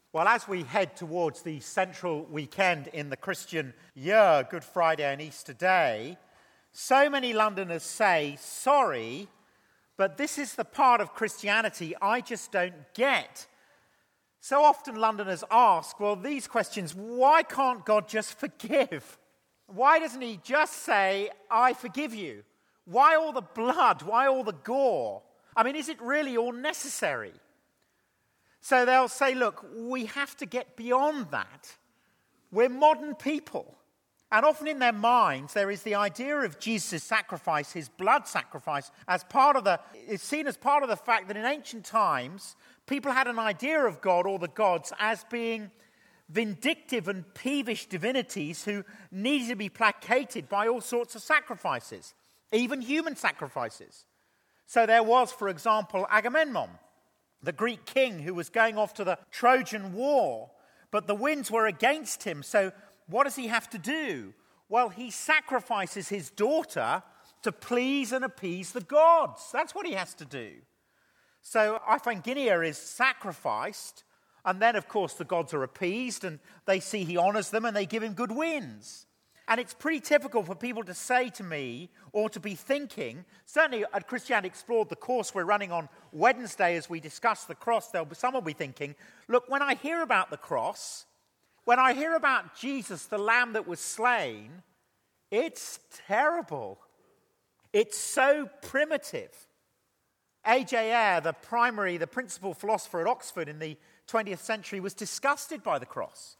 Well, as we head towards the central weekend in the Christian year, Good Friday and Easter Day, so many Londoners say, sorry, but this is the part of Christianity I just don't get. So often Londoners ask, well, these questions, why can't God just forgive? Why doesn't he just say, I forgive you? Why all the blood? Why all the gore? I mean, is it really all necessary? So they'll say, look, we have to get beyond that. We're modern people. And often in their minds, there is the idea of Jesus' sacrifice, his blood sacrifice, it's seen as part of the fact that in ancient times, people had an idea of God or the gods as being vindictive and peevish divinities who needed to be placated by all sorts of sacrifices, even human sacrifices. So there was, for example, Agamemnon, the Greek king who was going off to the Trojan War, but the winds were against him. So what does he have to do? Well, he sacrifices his daughter to please and appease the gods. That's what he has to do. So Iphigenia is sacrificed, and then, of course, the gods are appeased, and they see he honors them, and they give him good winds. And it's pretty typical for people to say to me, or to be thinking, certainly at Christianity Explored, the course we're running on Wednesday as we discuss the cross, someone will be thinking, look, when I hear about the cross, when I hear about Jesus, the lamb that was slain, it's terrible. It's so primitive. A.J. Ayer, the principal philosopher at Oxford in the 20th century, was disgusted by the cross.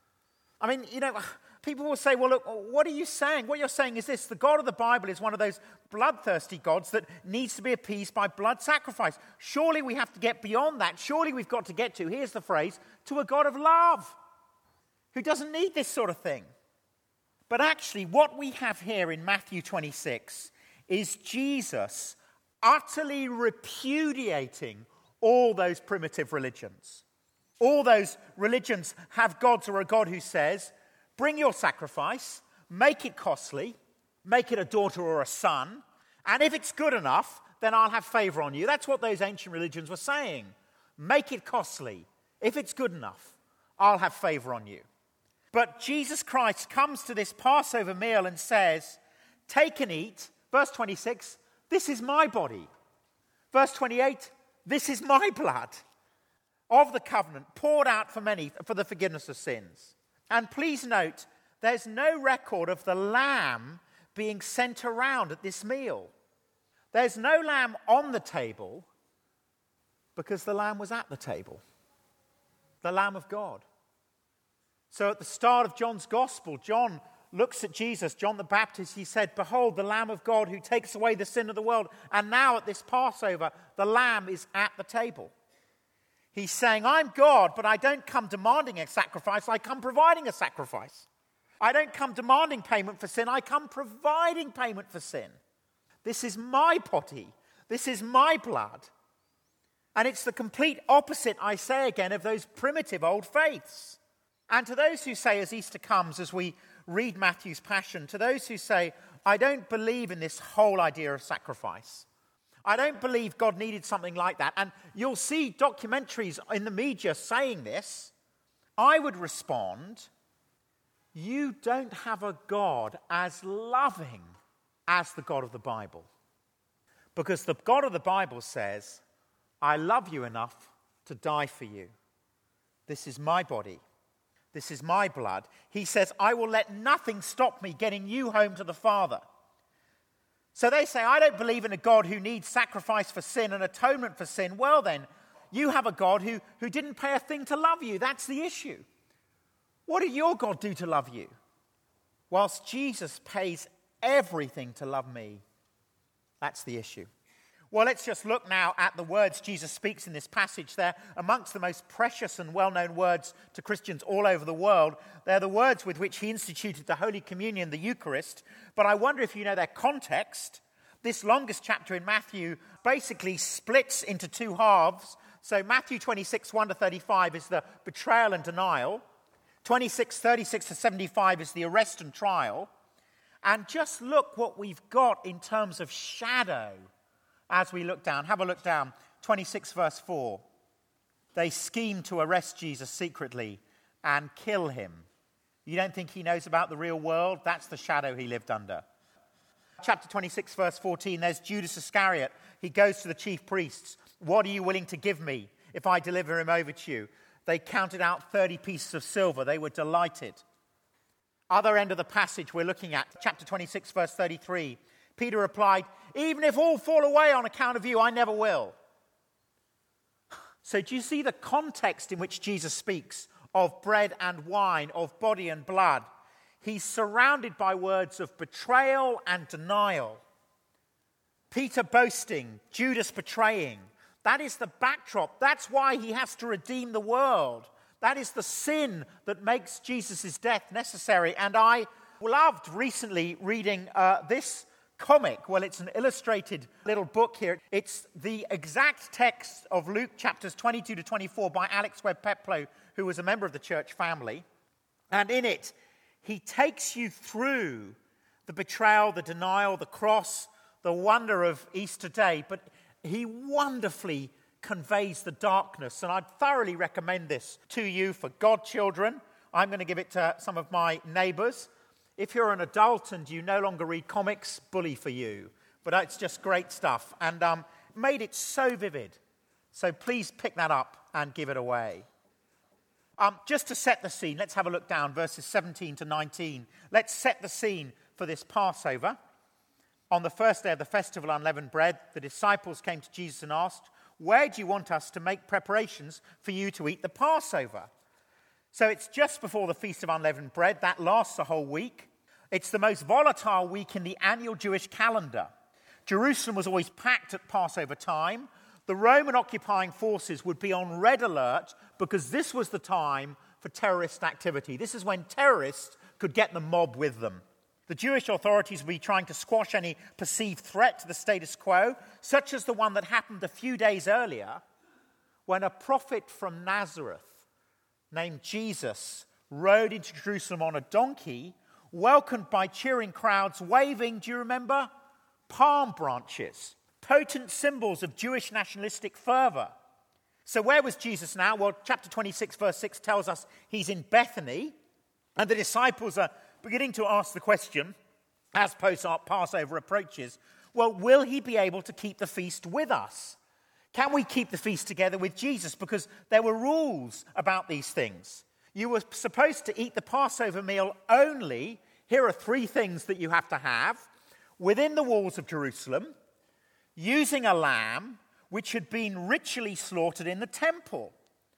I mean, people will say, well, look, what are you saying? What you're saying is this: the God of the Bible is one of those bloodthirsty gods that needs to be appeased by blood sacrifice. Surely we have to get beyond that. Surely we've got to get to, here's the phrase, to a God of love who doesn't need this sort of thing. But actually, what we have here in Matthew 26 is Jesus utterly repudiating all those primitive religions. All those religions have gods or a God who says, bring your sacrifice, make it costly, make it a daughter or a son, and if it's good enough, then I'll have favor on you. That's what those ancient religions were saying. Make it costly. If it's good enough, I'll have favor on you. But Jesus Christ comes to this Passover meal and says, take and eat. Verse 26, this is my body. Verse 28, this is my blood of the covenant, poured out for many for the forgiveness of sins. And please note, there's no record of the lamb being sent around at this meal. There's no lamb on the table because the lamb was at the table, the Lamb of God. So at the start of John's Gospel, John looks at Jesus, John the Baptist. He said, behold, the Lamb of God who takes away the sin of the world. And now at this Passover, the lamb is at the table. He's saying, I'm God, but I don't come demanding a sacrifice, I come providing a sacrifice. I don't come demanding payment for sin, I come providing payment for sin. This is my body, this is my blood. And it's the complete opposite, I say again, of those primitive old faiths. And to those who say, as Easter comes, as we read Matthew's Passion, to those who say, I don't believe in this whole idea of sacrifice, I don't believe God needed something like that, and you'll see documentaries in the media saying this, I would respond, you don't have a God as loving as the God of the Bible. Because the God of the Bible says, I love you enough to die for you. This is my body. This is my blood. He says, I will let nothing stop me getting you home to the Father. So they say, I don't believe in a God who needs sacrifice for sin and atonement for sin. Well then, you have a God who didn't pay a thing to love you. That's the issue. What did your God do to love you? Whilst Jesus pays everything to love me. That's the issue. Well, let's just look now at the words Jesus speaks in this passage. They're amongst the most precious and well-known words to Christians all over the world. They're the words with which he instituted the Holy Communion, the Eucharist. But I wonder if you know their context. This longest chapter in Matthew basically splits into two halves. So Matthew 26, 1 to 35 is the betrayal and denial. 26, 36 to 75 is the arrest and trial. And just look what we've got in terms of shadow as we look down. Have a look down. 26 verse 4. they scheme to arrest Jesus secretly and kill him. You don't think he knows about the real world? That's the shadow he lived under. Chapter 26, verse 14, there's Judas Iscariot. He goes to the chief priests. What are you willing to give me if I deliver him over to you? They counted out 30 pieces of silver. They were delighted. Other end of the passage we're looking at, chapter 26, verse 33. Peter replied, even if all fall away on account of you, I never will. So do you see the context in which Jesus speaks of bread and wine, of body and blood? He's surrounded by words of betrayal and denial. Peter boasting, Judas betraying. That is the backdrop. That's why he has to redeem the world. That is the sin that makes Jesus' death necessary. And I loved recently reading this comic. Well, it's an illustrated little book here. It's the exact text of Luke chapters 22 to 24 by Alex Webb Peplow, who was a member of the church family. And in it, he takes you through the betrayal, the denial, the cross, the wonder of Easter Day. But he wonderfully conveys the darkness. And I'd thoroughly recommend this to you for godchildren. I'm going to give it to some of my neighbours. If you're an adult and you no longer read comics, bully for you. But it's just great stuff. And made it so vivid. So please pick that up and give it away. Just to set the scene, let's have a look down, verses 17 to 19. Let's set the scene for this Passover. On the first day of the festival of unleavened bread, the disciples came to Jesus and asked, where do you want us to make preparations for you to eat the Passover? So it's just before the Feast of Unleavened Bread. That lasts a whole week. It's the most volatile week in the annual Jewish calendar. Jerusalem was always packed at Passover time. The Roman occupying forces would be on red alert because this was the time for terrorist activity. This is when terrorists could get the mob with them. The Jewish authorities would be trying to squash any perceived threat to the status quo, such as the one that happened a few days earlier when a prophet from Nazareth named Jesus rode into Jerusalem on a donkey, welcomed by cheering crowds, waving, do you remember? Palm branches, potent symbols of Jewish nationalistic fervor. So where was Jesus now? Well, chapter 26, verse 6 tells us he's in Bethany, and the disciples are beginning to ask the question, as post-Passover approaches, well, will he be able to keep the feast with us? Can we keep the feast together with Jesus? Because there were rules about these things. You were supposed to eat the Passover meal only. Here are 3 things that you have to have. Within the walls of Jerusalem, using a lamb which had been ritually slaughtered in the temple.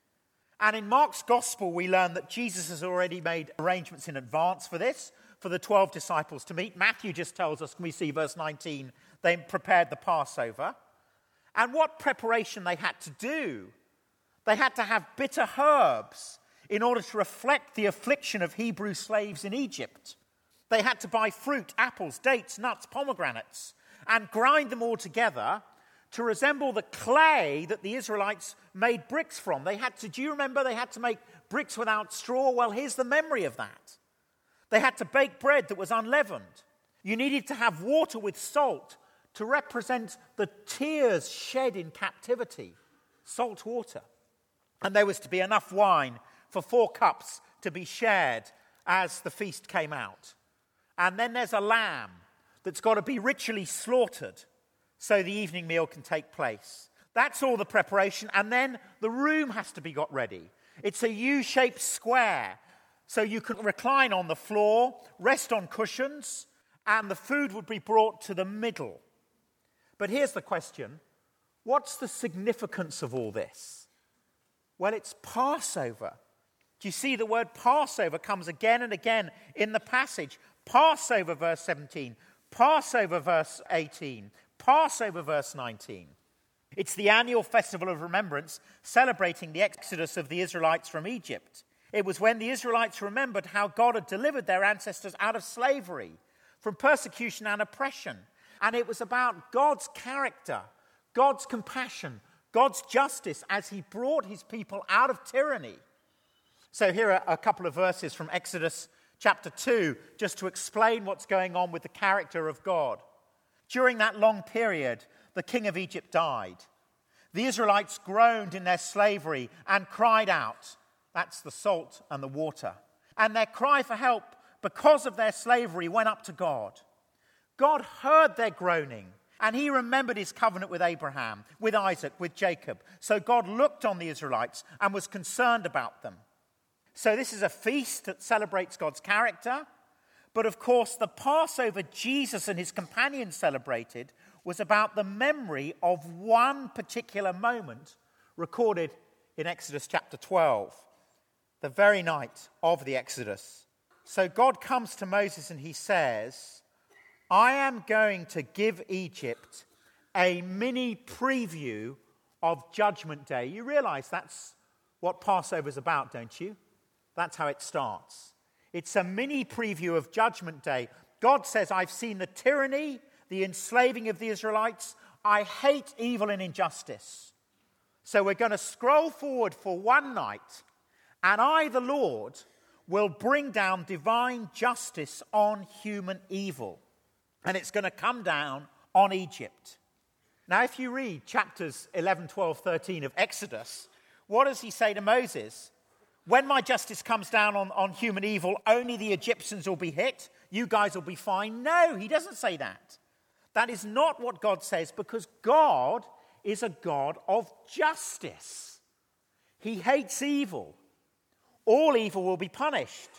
And in Mark's gospel, we learn that Jesus has already made arrangements in advance for this, for the 12 disciples to meet. Matthew just tells us, can we see verse 19, they prepared the Passover. And what preparation they had to do. They had to have bitter herbs in order to reflect the affliction of Hebrew slaves in Egypt. They had to buy fruit, apples, dates, nuts, pomegranates, and grind them all together to resemble the clay that the Israelites made bricks from. Do you remember they had to make bricks without straw? Well, here's the memory of that. They had to bake bread that was unleavened. You needed to have water with salt to represent the tears shed in captivity, salt water. And there was to be enough wine for 4 cups to be shared as the feast came out. And then there's a lamb that's got to be ritually slaughtered so the evening meal can take place. That's all the preparation. And then the room has to be got ready. It's a U-shaped square, so you can recline on the floor, rest on cushions, and the food would be brought to the middle. But here's the question. What's the significance of all this? Well, it's Passover. Do you see the word Passover comes again and again in the passage? Passover, verse 17. Passover, verse 18. Passover, verse 19. It's the annual festival of remembrance celebrating the exodus of the Israelites from Egypt. It was when the Israelites remembered how God had delivered their ancestors out of slavery, from persecution and oppression. And it was about God's character, God's compassion, God's justice as he brought his people out of tyranny. So here are a couple of verses from Exodus chapter 2, just to explain what's going on with the character of God. During that long period, the king of Egypt died. The Israelites groaned in their slavery and cried out. That's the salt and the water. And their cry for help because of their slavery went up to God. God heard their groaning, and he remembered his covenant with Abraham, with Isaac, with Jacob. So God looked on the Israelites and was concerned about them. So this is a feast that celebrates God's character. But of course, the Passover Jesus and his companions celebrated was about the memory of one particular moment recorded in Exodus chapter 12, the very night of the Exodus. So God comes to Moses and he says, I am going to give Egypt a mini preview of Judgment Day. You realize that's what Passover is about, don't you? That's how it starts. It's a mini preview of Judgment Day. God says, I've seen the tyranny, the enslaving of the Israelites. I hate evil and injustice. So we're going to scroll forward for one night, and I, the Lord, will bring down divine justice on human evil. And it's going to come down on Egypt. Now, if you read chapters 11, 12, 13 of Exodus, what does he say to Moses? When my justice comes down on human evil, only the Egyptians will be hit. You guys will be fine. No, he doesn't say that. That is not what God says, because God is a God of justice. He hates evil. All evil will be punished.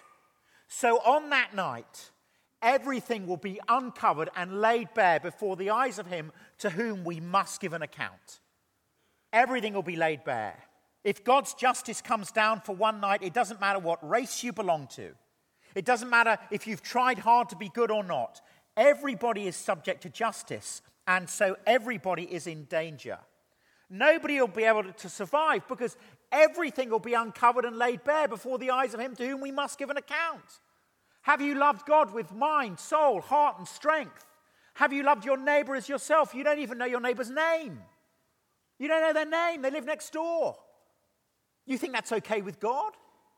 So on that night, everything will be uncovered and laid bare before the eyes of him to whom we must give an account. Everything will be laid bare. If God's justice comes down for one night, it doesn't matter what race you belong to. It doesn't matter if you've tried hard to be good or not. Everybody is subject to justice, and so everybody is in danger. Nobody will be able to survive because everything will be uncovered and laid bare before the eyes of him to whom we must give an account. Have you loved God with mind, soul, heart, and strength? Have you loved your neighbor as yourself? You don't even know your neighbor's name. You don't know their name. They live next door. You think that's okay with God?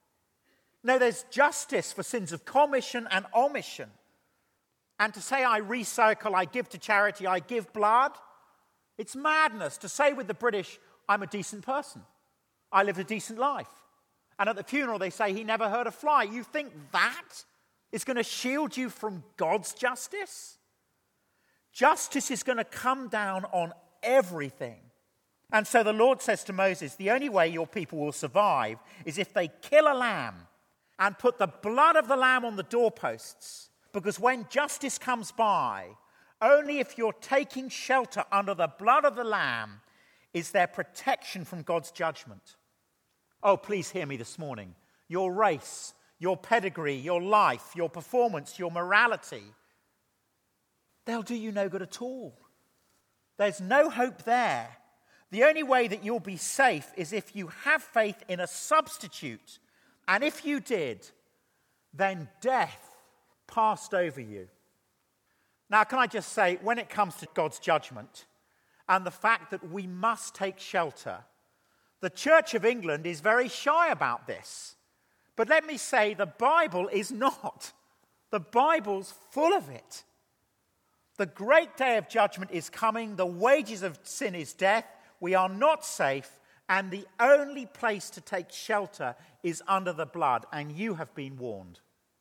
No, there's justice for sins of commission and omission. And to say I recycle, I give to charity, I give blood, it's madness. To say with the British, I'm a decent person. I live a decent life. And at the funeral they say he never hurt a fly. You think that is going to shield you from God's justice? Justice is going to come down on everything. And so the Lord says to Moses, the only way your people will survive is if they kill a lamb and put the blood of the lamb on the doorposts. Because when justice comes by, only if you're taking shelter under the blood of the lamb is there protection from God's judgment. Oh, please hear me this morning. Your race, your pedigree, your life, your performance, your morality, they'll do you no good at all. There's no hope there. The only way that you'll be safe is if you have faith in a substitute. And if you did, then death passed over you. Now, can I just say, when it comes to God's judgment and the fact that we must take shelter, the Church of England is very shy about this. But let me say, the Bible is not. The Bible's full of it. The great day of judgment is coming. The wages of sin is death. We are not safe. And the only place to take shelter is under the blood. And you have been warned.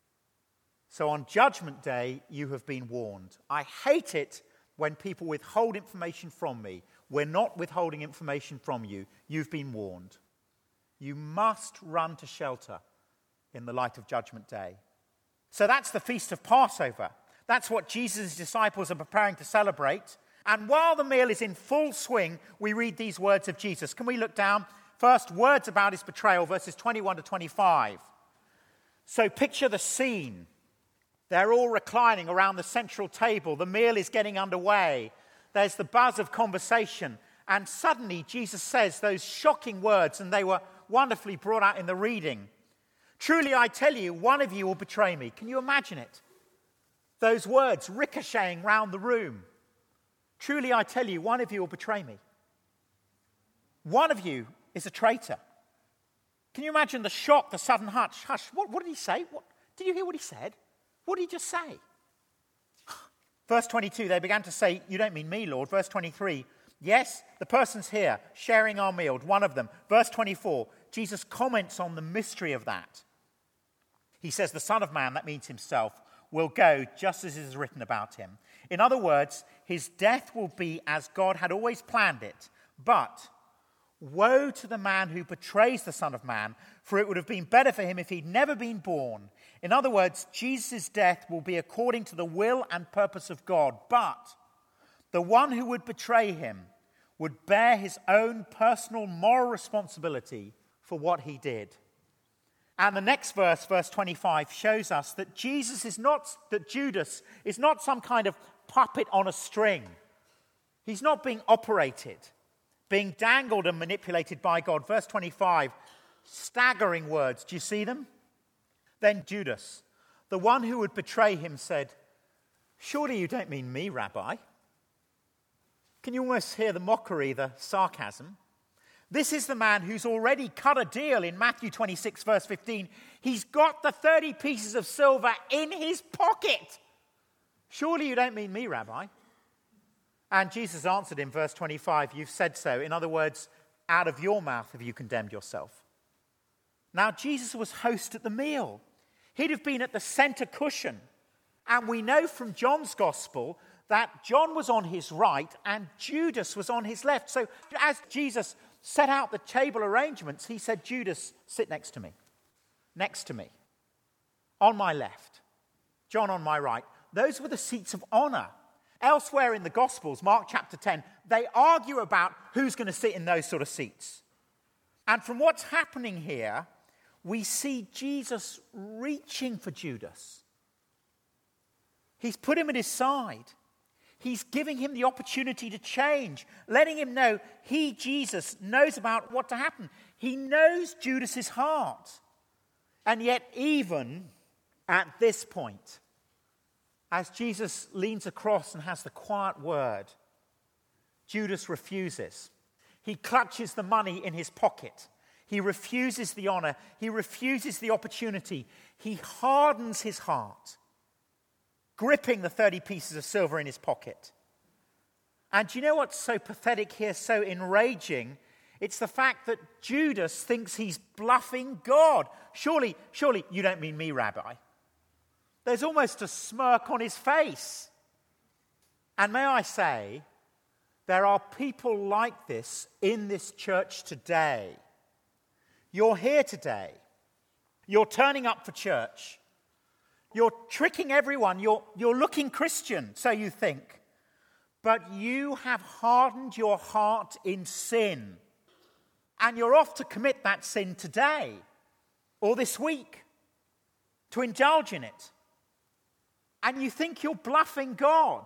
So on Judgment Day, you have been warned. I hate it when people withhold information from me. We're not withholding information from you. You've been warned. You must run to shelter in the light of Judgment Day. So that's the Feast of Passover. That's what Jesus' disciples are preparing to celebrate. And while the meal is in full swing, we read these words of Jesus. Can we look down? First, words about his betrayal, verses 21 to 25. So picture the scene. They're all reclining around the central table. The meal is getting underway. There's the buzz of conversation. And suddenly Jesus says those shocking words, and they were wonderfully brought out in the reading. Truly I tell you, one of you will betray me. Can you imagine it? Those words ricocheting round the room. Truly I tell you, one of you will betray me. One of you is a traitor. Can you imagine the shock, the sudden hush? What did he say? Did you hear what he said? What did he just say? Verse 22, they began to say, you don't mean me, Lord. Verse 23, Yes, the person's here, sharing our meal, one of them. Verse 24, Jesus comments on the mystery of that. He says, the Son of Man, that means himself, will go just as is written about him. In other words, his death will be as God had always planned it. But woe to the man who betrays the Son of Man, for it would have been better for him if he'd never been born. In other words, Jesus' death will be according to the will and purpose of God. But the one who would betray him would bear his own personal moral responsibility for what he did. And the next verse, verse 25, shows us that Judas is not some kind of puppet on a string. He's not being operated, being dangled and manipulated by God. Verse 25, staggering words. Do you see them? Then Judas, the one who would betray him, said, "Surely you don't mean me, Rabbi?" Can you almost hear the mockery, the sarcasm? This is the man who's already cut a deal in Matthew 26, verse 15. He's got the 30 pieces of silver in his pocket. Surely you don't mean me, Rabbi? And Jesus answered in verse 25, you've said so. In other words, out of your mouth have you condemned yourself. Now, Jesus was host at the meal. He'd have been at the center cushion. And we know from John's gospel that John was on his right and Judas was on his left. So as Jesus set out the table arrangements, he said, Judas, sit next to me. Next to me. On my left. John on my right. Those were the seats of honor. Elsewhere in the Gospels, Mark chapter 10, they argue about who's going to sit in those sort of seats. And from what's happening here, we see Jesus reaching for Judas. He's put him at his side. He's giving him the opportunity to change, letting him know he, Jesus, knows about what to happen. He knows Judas's heart. And yet even at this point, as Jesus leans across and has the quiet word, Judas refuses. He clutches the money in his pocket. He refuses the honor. He refuses the opportunity. He hardens his heart, gripping the 30 pieces of silver in his pocket. And do you know what's so pathetic here, so enraging? It's the fact that Judas thinks he's bluffing God. Surely you don't mean me, Rabbi. There's almost a smirk on his face. And may I say, there are people like this in this church today. You're here today. You're turning up for church. You're tricking everyone. You're looking Christian, so you think. But you have hardened your heart in sin. And you're off to commit that sin today or this week, to indulge in it. And you think you're bluffing God.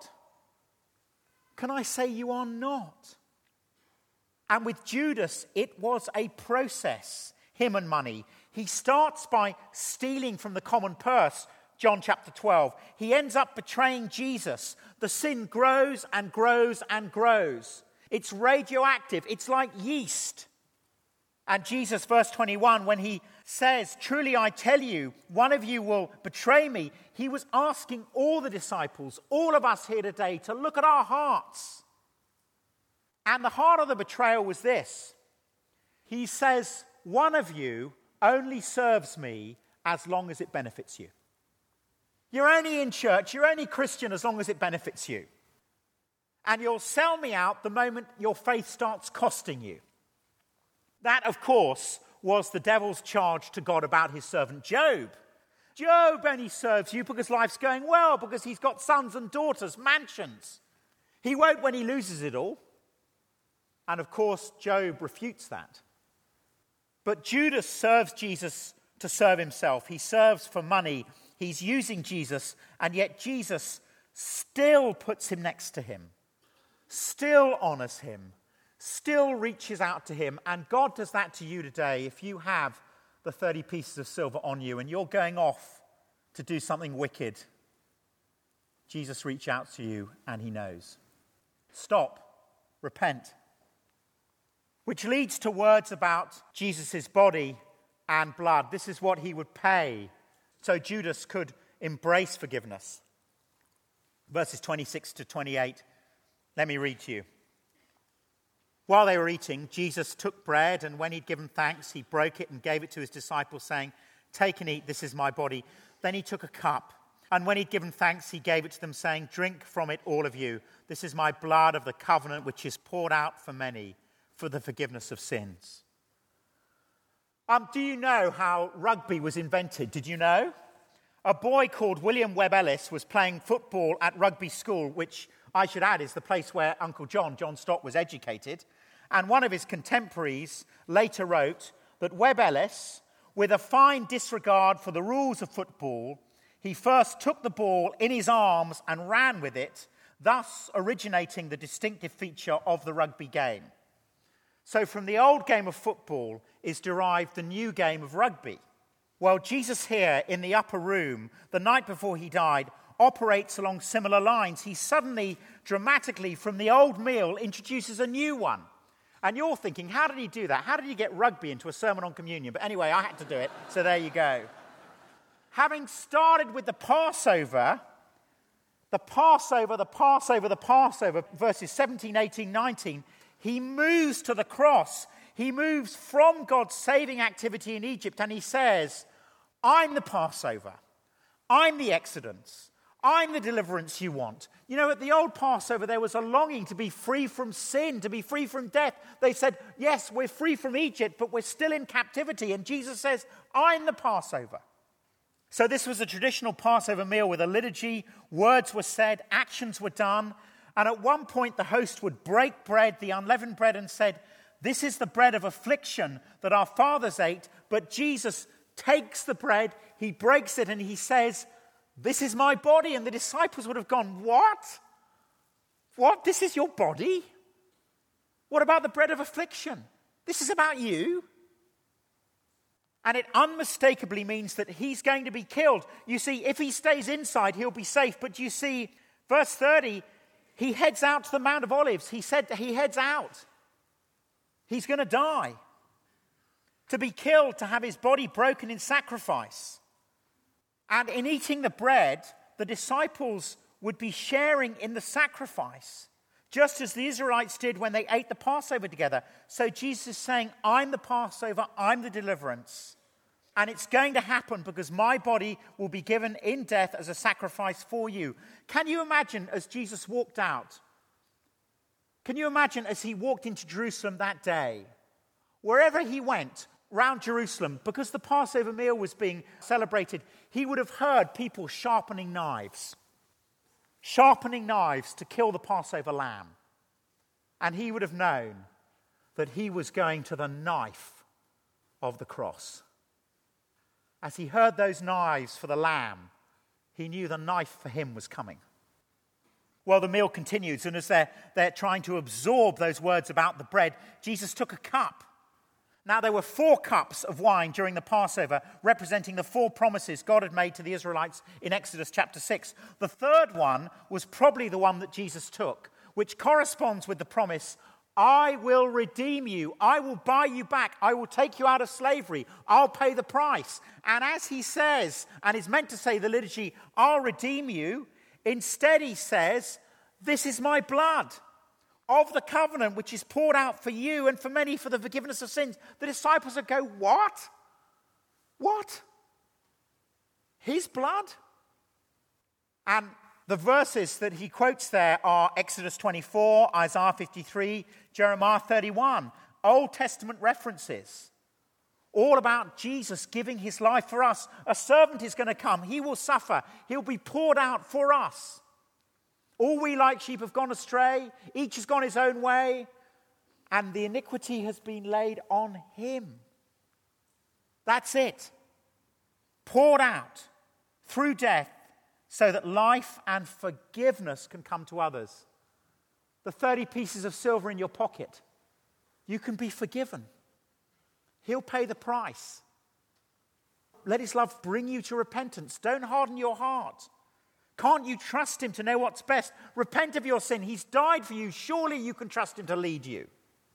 Can I say you are not? And with Judas, it was a process, him and money. He starts by stealing from the common purse, John chapter 12. He ends up betraying Jesus. The sin grows and grows and grows. It's radioactive. It's like yeast. And Jesus, verse 21, when he says, truly I tell you, one of you will betray me, he was asking all the disciples, all of us here today, to look at our hearts. And the heart of the betrayal was this. He says, one of you only serves me as long as it benefits you. You're only in church, you're only Christian as long as it benefits you. And you'll sell me out the moment your faith starts costing you. That, of course, was the devil's charge to God about his servant Job. Job only serves you because life's going well, because he's got sons and daughters, mansions. He won't when he loses it all. And of course, Job refutes that. But Judas serves Jesus to serve himself. He serves for money. He's using Jesus, and yet Jesus still puts him next to him, still honors him, still reaches out to him. And God does that to you today if you have the 30 pieces of silver on you and you're going off to do something wicked. Jesus reaches out to you and he knows. Stop. Repent. Which leads to words about Jesus' body and blood. This is what he would pay so Judas could embrace forgiveness. Verses 26 to 28. Let me read to you. While they were eating, Jesus took bread, and when he'd given thanks, he broke it and gave it to his disciples, saying, "Take and eat, this is my body." Then he took a cup, and when he'd given thanks, he gave it to them, saying, "Drink from it, all of you. This is my blood of the covenant, which is poured out for many for the forgiveness of sins." Do you know how rugby was invented? Did you know? A boy called William Webb Ellis was playing football at rugby school, which I should add is the place where Uncle John Stott, was educated. And one of his contemporaries later wrote that Webb Ellis, with a fine disregard for the rules of football, he first took the ball in his arms and ran with it, thus originating the distinctive feature of the rugby game. So from the old game of football is derived the new game of rugby. Well, Jesus here in the upper room, the night before he died, operates along similar lines. He suddenly, dramatically, from the old meal, introduces a new one. And you're thinking, how did he do that? How did he get rugby into a sermon on communion? But anyway, I had to do it, so there you go. Having started with the Passover, verses 17, 18, 19, he moves to the cross. He moves from God's saving activity in Egypt, and he says, "I'm the Passover. I'm the Exodus. I'm the deliverance you want." You know, at the old Passover, there was a longing to be free from sin, to be free from death. They said, yes, we're free from Egypt, but we're still in captivity. And Jesus says, "I'm the Passover." So this was a traditional Passover meal with a liturgy. Words were said, actions were done. And at one point, the host would break bread, the unleavened bread, and said, "This is the bread of affliction that our fathers ate." But Jesus takes the bread, he breaks it, and he says, "This is my body." And the disciples would have gone, "What? What? This is your body? What about the bread of affliction? This is about you?" And it unmistakably means that he's going to be killed. You see, if he stays inside, he'll be safe. But you see, verse 30, he heads out to the Mount of Olives. He said he heads out. He's going to die, to be killed, to have his body broken in sacrifice. And in eating the bread, the disciples would be sharing in the sacrifice, just as the Israelites did when they ate the Passover together. So Jesus is saying, "I'm the Passover, I'm the deliverance. And it's going to happen because my body will be given in death as a sacrifice for you." Can you imagine as Jesus walked out? Can you imagine as he walked into Jerusalem that day? Wherever he went round Jerusalem, because the Passover meal was being celebrated, he would have heard people sharpening knives to kill the Passover lamb. And he would have known that he was going to the knife of the cross. As he heard those knives for the lamb, he knew the knife for him was coming. Well, the meal continues, and as they're trying to absorb those words about the bread, Jesus took a cup. Now, there were 4 cups of wine during the Passover, representing the 4 promises God had made to the Israelites in Exodus chapter 6. The third one was probably the one that Jesus took, which corresponds with the promise, "I will redeem you. I will buy you back. I will take you out of slavery. I'll pay the price." And as he says, and is meant to say the liturgy, "I'll redeem you," instead he says, "This is my blood of the covenant, which is poured out for you and for many for the forgiveness of sins." The disciples would go, "What? What? His blood?" And the verses that he quotes there are Exodus 24, Isaiah 53, Jeremiah 31, Old Testament references, all about Jesus giving his life for us. A servant is going to come. He will suffer. He'll be poured out for us. All we like sheep have gone astray. Each has gone his own way. And the iniquity has been laid on him. That's it. Poured out through death so that life and forgiveness can come to others. The 30 pieces of silver in your pocket, you can be forgiven. He'll pay the price. Let his love bring you to repentance. Don't harden your heart. Can't you trust him to know what's best? Repent of your sin. He's died for you. Surely you can trust him to lead you.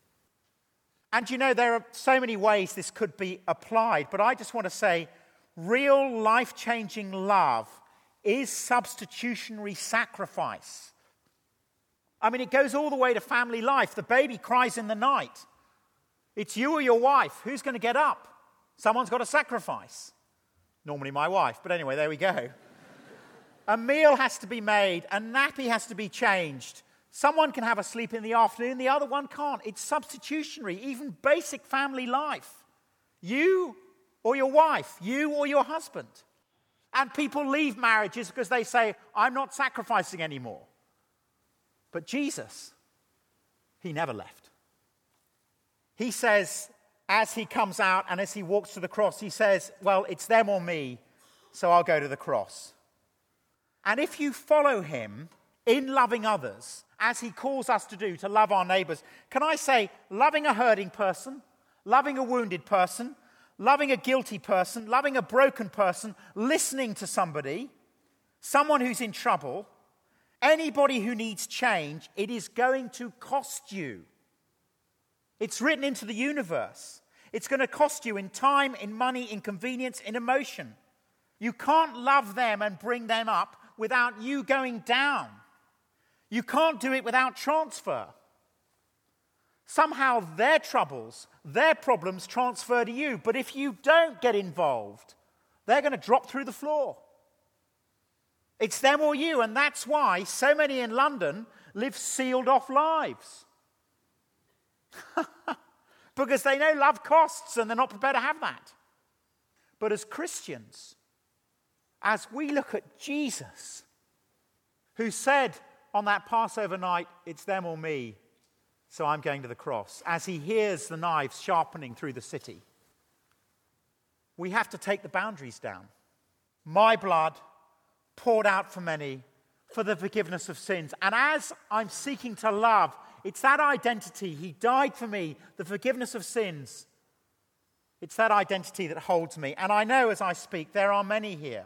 And you know, there are so many ways this could be applied, but I just want to say, real life-changing love is substitutionary sacrifice. I mean, it goes all the way to family life. The baby cries in the night. It's you or your wife. Who's going to get up? Someone's got to sacrifice. Normally my wife, but anyway, there we go. A meal has to be made. A nappy has to be changed. Someone can have a sleep in the afternoon, the other one can't. It's substitutionary, even basic family life. You or your wife, you or your husband. And people leave marriages because they say, I'm not sacrificing anymore. But Jesus, he never left. He says, as he comes out and as he walks to the cross, he says, well, it's them or me, so I'll go to the cross. And if you follow him in loving others, as he calls us to do, to love our neighbors, can I say, loving a hurting person, loving a wounded person, loving a guilty person, loving a broken person, listening to somebody, someone who's in trouble, anybody who needs change, it is going to cost you. It's written into the universe. It's going to cost you in time, in money, in convenience, in emotion. You can't love them and bring them up without you going down. You can't do it without transfer. Somehow their troubles, their problems transfer to you. But if you don't get involved, they're going to drop through the floor. It's them or you, and that's why so many in London live sealed off lives. Because they know love costs and they're not prepared to have that. But as Christians, as we look at Jesus, who said on that Passover night, it's them or me, so I'm going to the cross, as he hears the knives sharpening through the city, we have to take the boundaries down. My blood poured out for many for the forgiveness of sins. And as I'm seeking to love, it's that identity. He died for me, the forgiveness of sins. It's that identity that holds me. And I know as I speak, there are many here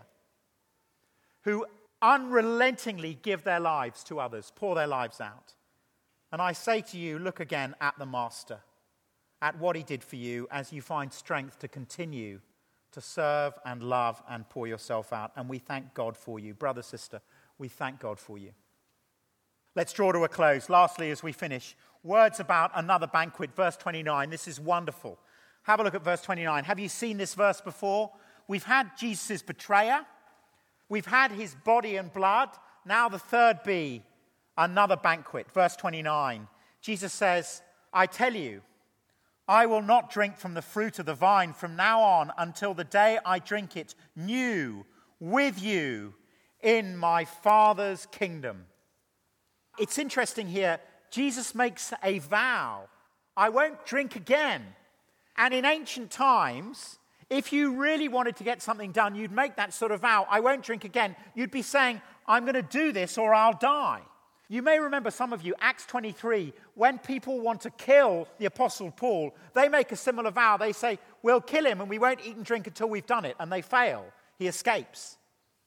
who unrelentingly give their lives to others, pour their lives out. And I say to you, look again at the Master, at what he did for you as you find strength to continue to serve and love and pour yourself out. And we thank God for you. Brother, sister, we thank God for you. Let's draw to a close. Lastly, as we finish, words about another banquet, verse 29. This is wonderful. Have a look at verse 29. Have you seen this verse before? We've had Jesus' betrayer. We've had his body and blood. Now the third B, another banquet. Verse 29. Jesus says, I tell you, I will not drink from the fruit of the vine from now on until the day I drink it new with you in my Father's kingdom. It's interesting here, Jesus makes a vow. I won't drink again. And in ancient times, if you really wanted to get something done, you'd make that sort of vow. I won't drink again. You'd be saying, I'm going to do this or I'll die. You may remember, some of you, Acts 23, when people want to kill the Apostle Paul, they make a similar vow. They say, we'll kill him and we won't eat and drink until we've done it. And they fail. He escapes.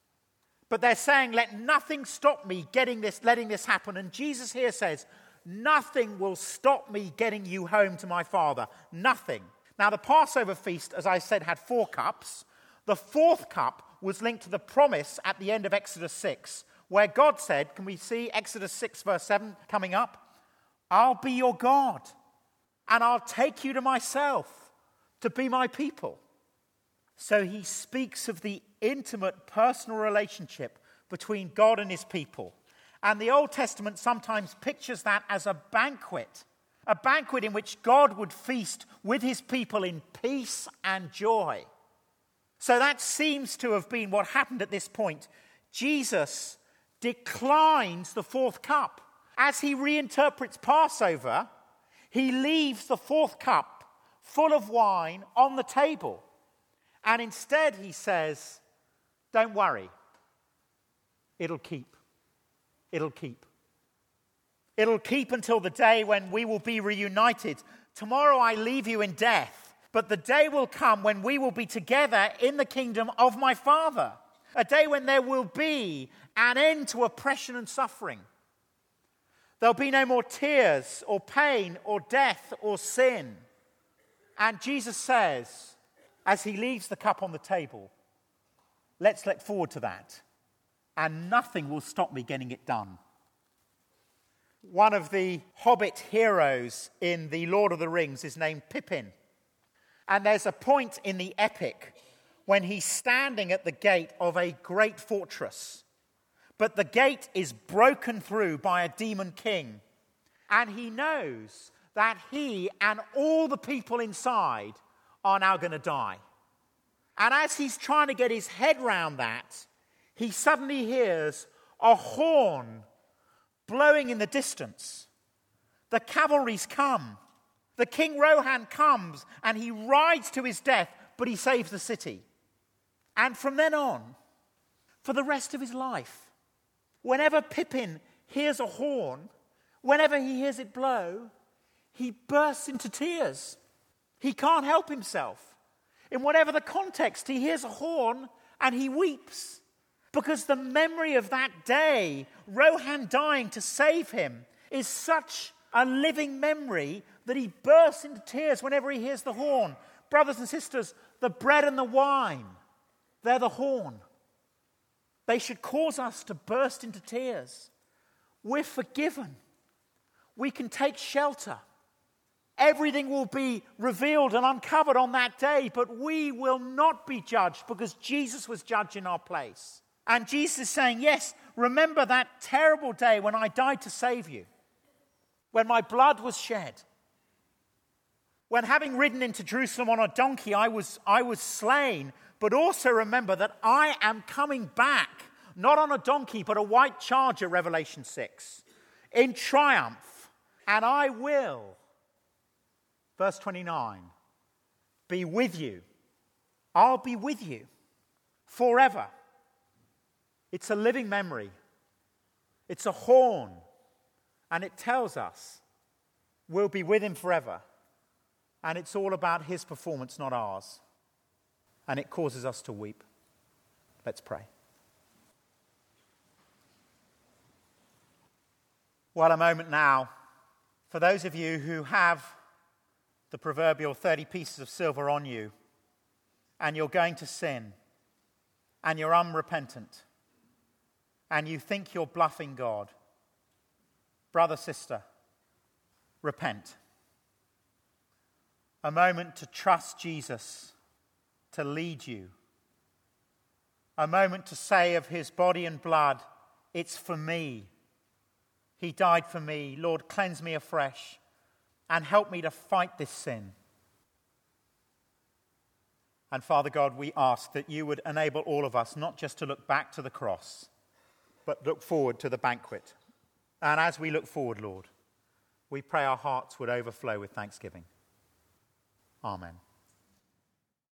But they're saying, let nothing stop me letting this happen. And Jesus here says, nothing will stop me getting you home to my Father. Nothing. Now, the Passover feast, as I said, had 4 cups. The 4th cup was linked to the promise at the end of Exodus 6, where God said, can we see Exodus 6 verse 7 coming up? I'll be your God, and I'll take you to myself to be my people. So he speaks of the intimate personal relationship between God and his people. And the Old Testament sometimes pictures that as a banquet in which God would feast with his people in peace and joy. So that seems to have been what happened at this point. Jesus declines the 4th cup. As he reinterprets Passover, he leaves the 4th cup full of wine on the table. And instead he says, don't worry, it'll keep. It'll keep. It'll keep until the day when we will be reunited. Tomorrow I leave you in death, but the day will come when we will be together in the kingdom of my Father. A day when there will be an end to oppression and suffering. There'll be no more tears or pain or death or sin. And Jesus says, as he leaves the cup on the table, let's look forward to that. And nothing will stop me getting it done. One of the Hobbit heroes in The Lord of the Rings is named Pippin. And there's a point in the epic when he's standing at the gate of a great fortress. But the gate is broken through by a demon king. And he knows that he and all the people inside are now going to die. And as he's trying to get his head round that, he suddenly hears a horn blowing in the distance. The cavalry's come. The King Rohan comes and he rides to his death, but he saves the city. And from then on, for the rest of his life, whenever Pippin hears a horn, whenever he hears it blow, he bursts into tears. He can't help himself. In whatever the context, he hears a horn and he weeps. Because the memory of that day, Rohan dying to save him, is such a living memory that he bursts into tears whenever he hears the horn. Brothers and sisters, the bread and the wine, they're the horn. They should cause us to burst into tears. We're forgiven. We can take shelter. Everything will be revealed and uncovered on that day, but we will not be judged because Jesus was judged in our place. And Jesus is saying, yes, remember that terrible day when I died to save you, when my blood was shed, when having ridden into Jerusalem on a donkey, I was slain, but also remember that I am coming back, not on a donkey, but a white charger, Revelation 6, in triumph, and I will, verse 29, be with you. I'll be with you forever. It's a living memory. It's a horn. And it tells us we'll be with him forever. And it's all about his performance, not ours. And it causes us to weep. Let's pray. Well, a moment now for those of you who have the proverbial 30 pieces of silver on you, and you're going to sin, and you're unrepentant, and you think you're bluffing God. Brother, sister, repent. A moment to trust Jesus to lead you. A moment to say of his body and blood, it's for me. He died for me. Lord, cleanse me afresh and help me to fight this sin. And Father God, we ask that you would enable all of us not just to look back to the cross, but look forward to the banquet. And as we look forward, Lord, we pray our hearts would overflow with thanksgiving. Amen.